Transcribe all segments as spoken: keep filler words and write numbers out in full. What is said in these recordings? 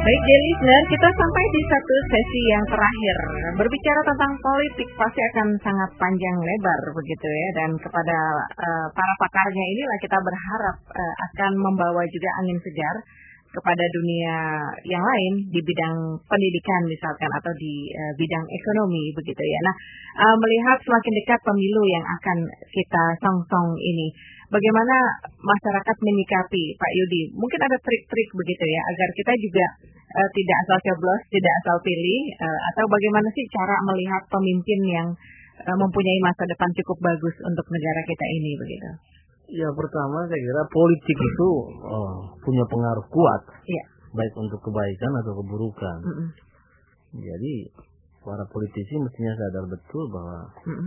Baik, dear listener, kita sampai di satu sesi yang terakhir. Berbicara tentang politik pasti akan sangat panjang lebar begitu ya. Dan kepada uh, para pakarnya inilah kita berharap uh, akan membawa juga angin segar kepada dunia yang lain di bidang pendidikan misalkan atau di uh, bidang ekonomi begitu ya. Nah, uh, melihat semakin dekat pemilu yang akan kita song-song ini, bagaimana masyarakat menyikapi, Pak Yudi? Mungkin ada trik-trik begitu ya agar kita juga uh, tidak asal coblos, tidak asal pilih, uh, atau bagaimana sih cara melihat pemimpin yang uh, mempunyai masa depan cukup bagus untuk negara kita ini begitu? Ya, pertama saya kira politik itu oh, punya pengaruh kuat, ya, baik untuk kebaikan atau keburukan. Mm-mm. Jadi para politisi mestinya sadar betul bahwa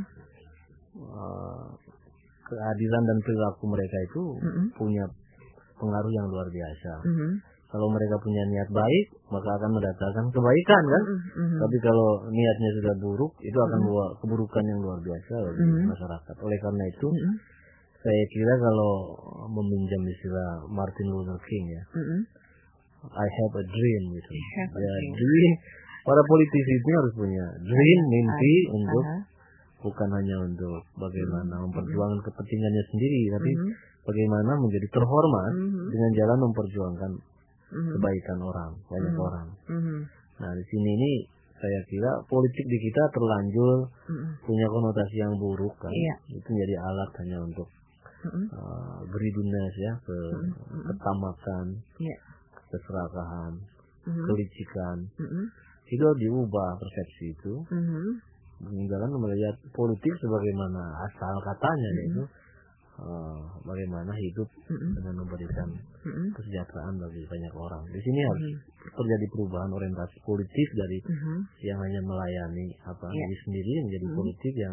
uh, keadilan dan perilaku mereka itu Mm-mm. punya pengaruh yang luar biasa. Mm-hmm. Kalau mereka punya niat baik, maka akan mendatangkan kebaikan kan. Mm-hmm. Tapi kalau niatnya sudah buruk, itu akan Mm-hmm. membawa keburukan yang luar biasa bagi Mm-hmm. masyarakat. Oleh karena itu, Mm-hmm. saya kira kalau meminjam istilah Martin Luther King ya, Mm-hmm. I have a dream gitu. have a Ya, dream. dream. Para politisi itu harus punya dream, mimpi Uh-huh. untuk Uh-huh. bukan hanya untuk bagaimana Mm-hmm. memperjuangkan kepentingannya sendiri, tapi Mm-hmm. bagaimana menjadi terhormat Mm-hmm. dengan jalan memperjuangkan Mm-hmm. kebaikan orang, banyak Mm-hmm. orang. Mm-hmm. Nah, di sini ini saya kira politik di kita terlanjur Mm-hmm. punya konotasi yang buruk kan. Iya. Itu menjadi alat hanya untuk Mm-hmm. uh, greediness ya, ke Mm-hmm. ketamakan, Iya. keserakahan, Mm-hmm. kelicikan. Mm-hmm. Itu harus diubah persepsi itu. Mm-hmm. Meninggalkan melihat politik sebagaimana asal katanya, Mm-hmm. yaitu uh, bagaimana hidup Mm-hmm. dengan memberikan Mm-hmm. kesejahteraan bagi banyak orang. Di sini harus Mm-hmm. terjadi perubahan orientasi politik dari Mm-hmm. yang hanya melayani apa Yeah. diri sendiri menjadi Mm-hmm. politik yang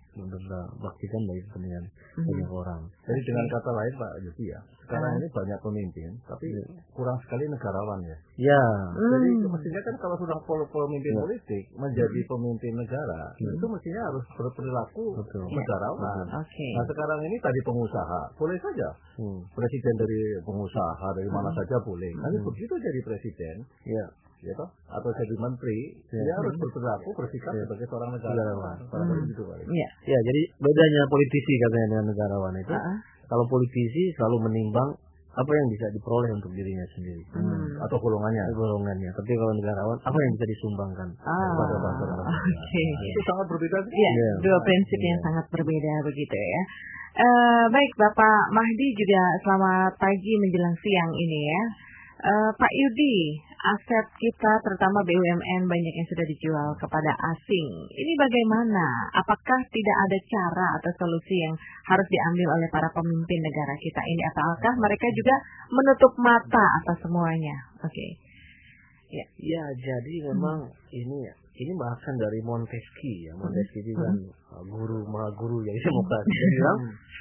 membaktikan bagi kepentingan Mm-hmm. banyak orang. Jadi dengan kata lain Pak Yudi ya, sekarang Uh. ini banyak pemimpin, tapi kurang sekali negarawan ya. Ya. Jadi Mm. mestinya kan kalau sudah pol- pemimpin Ya. politik menjadi pemimpin negara, Hmm. itu mestinya harus berperilaku Betul. negarawan. Betul. Oke. Nah sekarang ini tadi pengusaha, boleh saja Hmm. presiden dari pengusaha dari mana Hmm. saja boleh. Nanti Hmm. begitu jadi presiden, Ya. ya toh, atau jadi menteri, Ya. dia harus berperilaku bersikap Ya. sebagai seorang Negarawan. negarawan. Barangkali Hmm. gitu Pak. Iya. Ya, jadi bedanya politisi katanya dengan negarawan itu, Uh-uh. kalau politisi selalu menimbang apa yang bisa diperoleh untuk dirinya sendiri, Hmm. Atau golongannya. golongannya. Tapi kalau negarawan, apa yang bisa disumbangkan Ah, kepada bangsa dan negara. oke. Itu sangat berbeda. Iya, Iya. dua prinsip yang Iya. sangat berbeda begitu ya. Eh, baik, Bapak Mahdi juga selamat pagi menjelang siang ini ya. Eh, Pak Yudi, aset kita terutama B U M N banyak yang sudah dijual kepada asing. Ini bagaimana? Apakah tidak ada cara atau solusi yang harus diambil oleh para pemimpin negara kita ini? Ataukah mereka juga menutup mata atas semuanya? Oke. Ya. Ya, jadi memang ini ini bahasan dari Montesquieu ya. Montesquieu itu kan uh, guru maha guru ya demokrasi. Dia bilang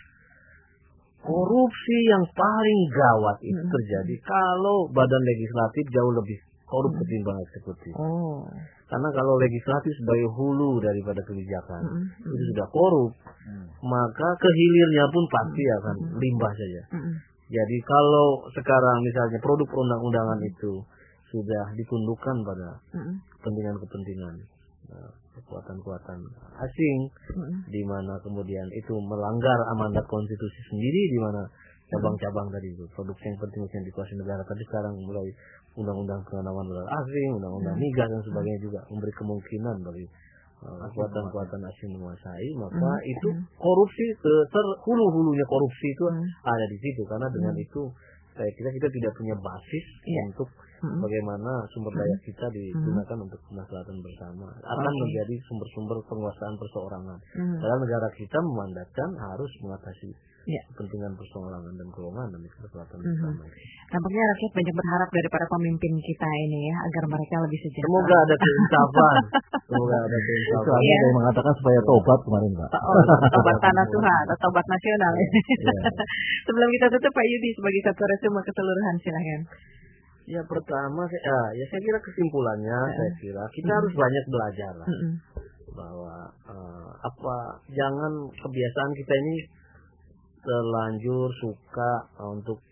korupsi yang paling gawat itu Hmm. terjadi kalau badan legislatif jauh lebih korup Hmm. ketimbang eksekutif. Oh. Karena kalau legislatif sebagai hulu daripada kebijakan Hmm. itu sudah korup, maka kehilirnya pun pasti akan Hmm. limbah saja. Hmm. Jadi kalau sekarang misalnya produk perundang-undangan itu sudah ditundukkan pada Hmm. kepentingan-kepentingan uh, kekuatan-kekuatan asing, Hmm. di mana kemudian itu melanggar amanat konstitusi sendiri, di mana cabang-cabang tadi itu produk yang penting yang dikuasai negara tadi sekarang mulai undang-undang penanaman modal asing, undang-undang Hmm. migas dan sebagainya juga memberi kemungkinan bagi uh, kekuatan-kekuatan asing menguasai, maka Hmm. itu korupsi ter- terhulu-hulunya korupsi itu Hmm. ada di situ. Karena dengan Hmm. itu saya kira kita tidak punya basis Iya. untuk Hmm. bagaimana sumber daya kita digunakan untuk kemaslahatan bersama, akan Oke. menjadi sumber-sumber penguasaan perseorangan. Hmm. Padahal negara kita memandatkan harus mengatasi Ya. kepentingan perseorangan dan golongan demi kemaslahatan Mhm. bersama. Nampaknya rakyat banyak berharap dari para pemimpin kita ini ya, agar mereka lebih sejahtera. Semoga ada keinsafan. Semoga ada Itu keinsafan. ada Iya. yang mengatakan supaya tobat kemarin Pak. Oh, tobat tanah Tuhan atau tobat nasional. Iya. Sebelum kita tutup, Pak Yudi, sebagai satu resume keseluruhan, silahkan. Ya, pertama saya, ya, ya saya kira kesimpulannya Ya. saya kira kita Mhm. harus banyak belajar lah, Mm-mm. bahwa eh, apa jangan kebiasaan kita ini terlanjur suka eh, untuk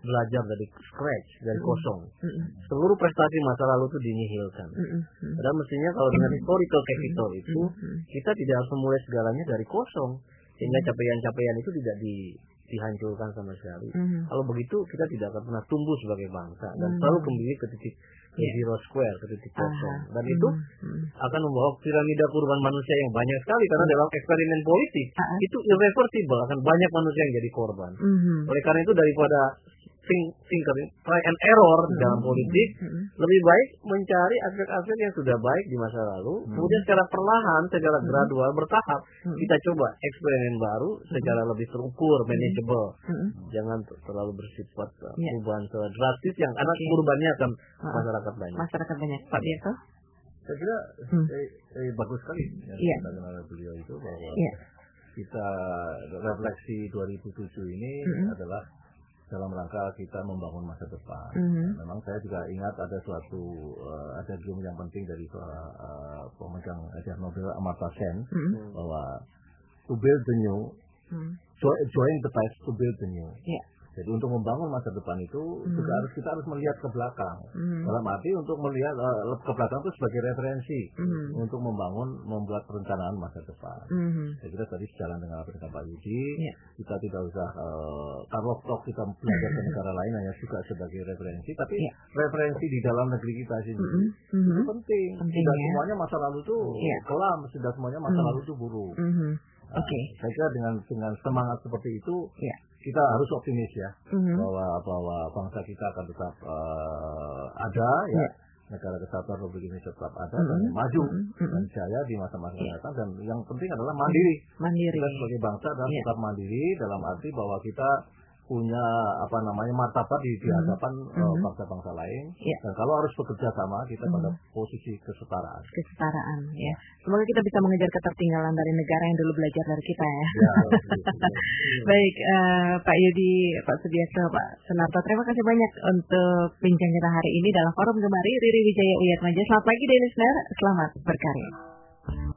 belajar dari scratch, dari Mm-mm. kosong. Mm-mm. Seluruh prestasi masa lalu itu dinihilkan. Mm-mm. Padahal mestinya kalau dengan historical capital itu, Mm-mm. kita tidak harus memulai segalanya dari kosong. Sehingga Mm. capaian-capaian itu tidak di, dihancurkan sama sekali. Mm. Kalau begitu kita tidak akan pernah tumbuh sebagai bangsa. Dan Mm. selalu kembali ke titik ke Yeah. zero square, ke titik kosong. Aha. Dan itu Mm. akan membawa piramida kurban manusia yang banyak sekali. Karena dalam eksperimen politik, Ah. itu irreversible. Akan banyak manusia yang jadi korban. Mhm. Oleh karena itu daripada think, thinker, try and error Mm. dalam politik, Mm. lebih baik mencari aspek-aspek yang sudah baik di masa lalu, Hmm. kemudian secara perlahan, secara Hmm. gradual, bertahap, Hmm. kita coba eksperimen baru secara lebih terukur, manageable. Mm. Jangan t- terlalu bersifat uh, Ya. perubahan secara drastis yang karena Oke. kurbannya akan Ah. masyarakat banyak. Masyarakat banyak. Pak Biarto? Saya kira Hmm. eh, eh, bagus sekali yang Iya. dikatakan oleh beliau itu bahwa Iya. kita refleksi dua ribu tujuh ini Mm-mm. adalah dalam rangka kita membangun masa depan. Mhm. Memang saya juga ingat ada suatu uh, ada game yang penting dari uh, uh, pemegang hadiah Nobel Amartya Sen Mm. bahwa to build the new, Mm. join, join the past to build the new. Iya. Jadi untuk membangun masa depan itu Mhm. juga harus kita harus melihat ke belakang. Mhm. Dalam arti untuk melihat uh, ke belakang itu sebagai referensi Mhm. untuk membangun, membuat perencanaan masa depan. Mhm. Saya kira tadi sejalan dengan apa yang dikatakan Pak Yudi, Iya. kita tidak usah uh, kalau toh kita belajar ke negara lain hanya juga sebagai referensi, tapi Iya. referensi di dalam negeri kita sendiri Mhm. Mhm. itu penting. Penting, Tidak ya. semuanya masa lalu itu Iya. kelam, tidak semuanya masa Mhm. lalu itu buruk. Mhm. Nah, Oke. saya kira dengan dengan semangat seperti itu Iya. kita harus optimis ya Mhm. bahwa bahwa bangsa kita akan tetap uh, ada ya. Iya. Negara Kesatuan Republik Indonesia tetap ada Mhm. dan maju Mhm. Mhm. dan jaya di masa-masa Iya. mendatang, dan yang penting adalah mandiri. Mandiri. Kita sebagai bangsa adalah Iya. tetap mandiri dalam arti bahwa kita punya apa namanya martabat di, di Mhm. hadapan uh, Mhm. bangsa-bangsa lain. Iya. Dan kalau harus bekerja sama kita pada Mhm. posisi kesetaraan. Kesetaraan ya. Semoga kita bisa mengejar ketertinggalan dari negara yang dulu belajar dari kita ya. Ya, Baik, eh, Pak Yudi, Pak Sudiarto, Pak Sunarto, terima kasih banyak untuk bincang kita hari ini dalam forum Gemari. Riri Wijaya Uyatmaja. Selamat pagi, Daily Listener. Selamat berkarya.